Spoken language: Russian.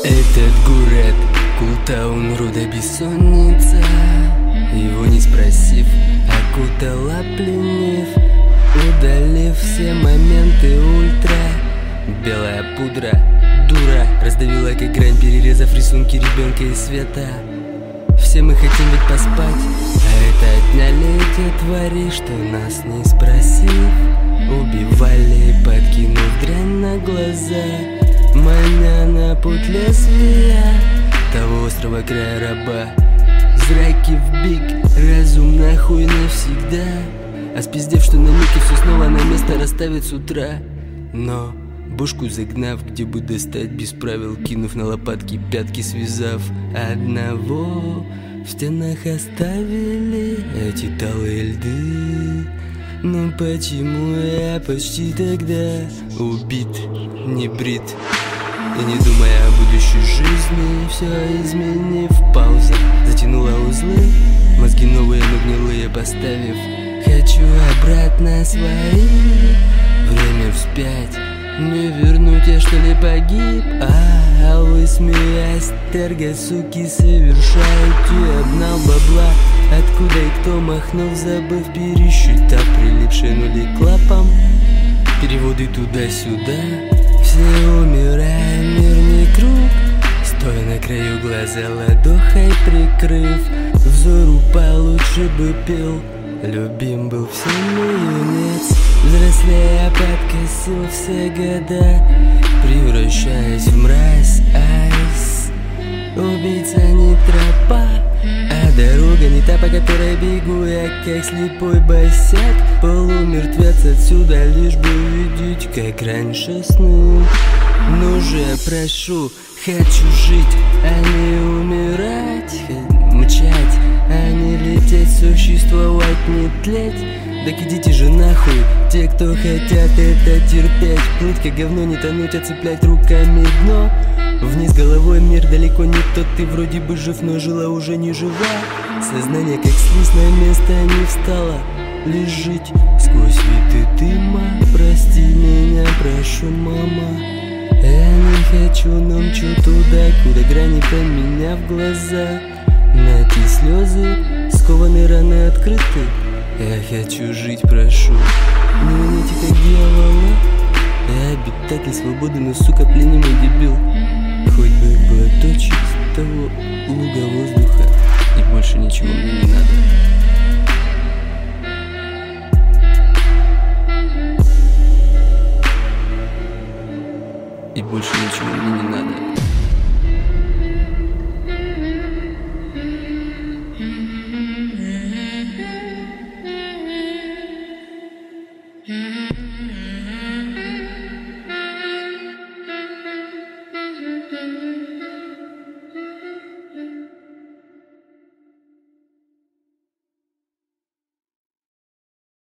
Этот город Култаун, рода бессонница. Его не спросив, окутала пленив, удалив все моменты ультра. Белая пудра, дура, раздавила как грань, перерезав рисунки ребенка и света. Все мы хотим ведь поспать, а это отняли те твари, что нас не спросив, убивали, подкинув дрянь на глаза, маня на путь лезвия того острого края раба. Зраки в биг, разум нахуй навсегда, а спиздев, что на миг и все снова на место расставит с утра. Но бошку загнав, где бы достать без правил, кинув на лопатки пятки, связав одного, в стенах оставили эти талые льды. Но почему я почти тогда убит, не брит? И не думая о будущей жизни, все изменив, пауза затянула узлы, мозги новые, но гнилые поставив. Хочу обратно свои, время вспять, не вернуть, я что ли погиб? А вы, смеясь, терго, суки, совершаете обнал бабла. Откуда и кто махнул, забыв, пересчитав прилипшие нули клапом, переводы туда-сюда. Все умираем, мир не круг, стоя на краю глаза ладохой прикрыв. Взор упал, лучше бы пил, любим был всеми юнец. Взрослея подкосил все года, превращаясь в мразь, айс. Убийца не тропа, а дорога не та, по которой бегу я, как слепой босяк. Полумертвец отсюда, лишь бы видеть, как раньше сны. Ну же, прошу, хочу жить, а не умирать, мчать, а не лететь, существовать, не тлеть. Так идите же нахуй, те, кто хотят это терпеть, плыть как говно, не тонуть, а цеплять руками дно. Вниз головой, мир далеко не тот, ты вроде бы жив, но жила уже не жива. Сознание как слизь на место не встало, лишь жить сквозь виды дыма. Прости меня, прошу, мама, я не хочу, но мчу туда, куда грани поменяв глаза. На те слезы, скованные раны открыты, я хочу жить, прошу, не вините как дьявола. Я обитатель свободы, но, сука, пленимый дебил. Хоть бы глоточек того луга воздуха.